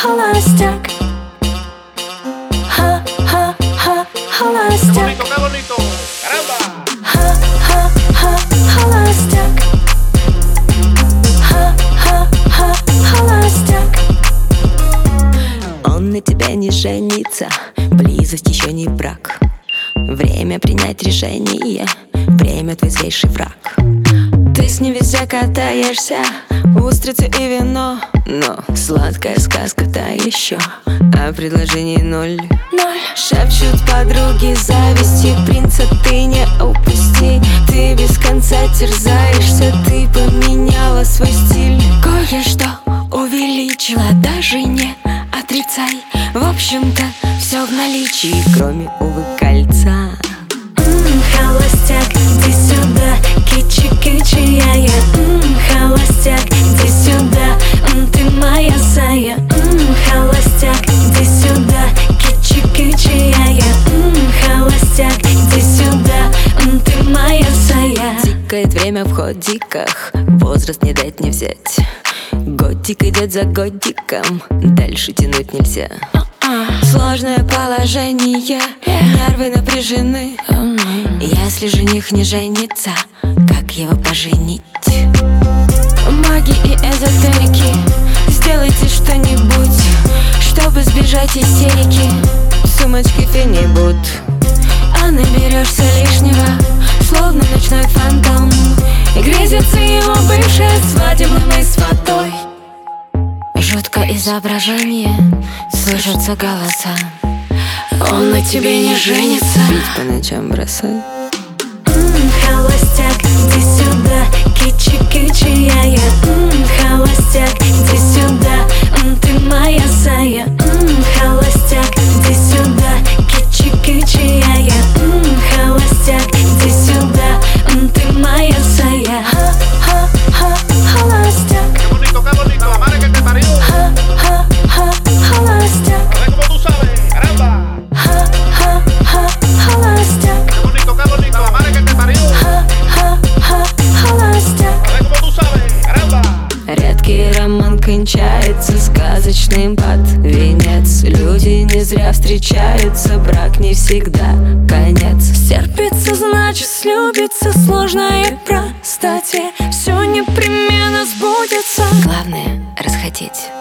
холостяк. Ха-ха-ха, холостяк. Qué bonito, caramba. Ха-ха-ха, холостяк. Ха-ха-ха, холостяк. Он на тебя не женится, близость еще не брак. Время принять решение, время твой злейший враг. Ты с ним везде катаешься, устрицы и вино, но сладкая сказка-то еще, а предложений ноль. Шепчут подруги зависти, принца ты не упусти. Ты без конца терзаешься, ты поменяла свой стиль. Кое-что увеличила, даже не отрицай. В общем-то, все в наличии, кроме, увы, кольца. Холостяк, иди сюда, кичи-кичи, я холостяк, иди сюда, ты моя сая. Холостяк, иди сюда, кичи-кичи, я холостяк, иди сюда, ты моя сая. Тикает время в ходиках, возраст не дать не взять. Годик идет за годиком, дальше тянуть нельзя. Сложное положение, нервы напряжены. Если жених не женится, как его поженить? Маги и эзотерики, сделайте что-нибудь, чтобы сбежать истерики. В сумочке фенибут, а наберешься лишнего, словно ночной фантом. И грезится его бывшая свадебной с фатой. Жуткое изображение, слышатся голоса. Он на тебе не женится, пить по ночам бросай. Холостяк, иди сюда, кичи-кичи, я холостяк, иди сюда, ты моя сая. Холостяк, иди сюда, кичи-кичи, я холостяк, иди сюда, ты моя сая. Ха-ха-ха, холостяк. Qué bonito, la madre que te parió. Ха-ха-ха, холостяк. A ver cómo tú sabes, caramba. Ха-ха-ха, холостяк. Qué bonito, la madre que te parió. Ха-ха-ха, холостяк. A ver cómo tú sabes, caramba. Редкий роман кончается сказочным под венец. Люди не зря встречаются, брак не всегда конец. Терпится, значит слюбится, сложно и простоте. Все непременно сбудется. Главное — расхотеть.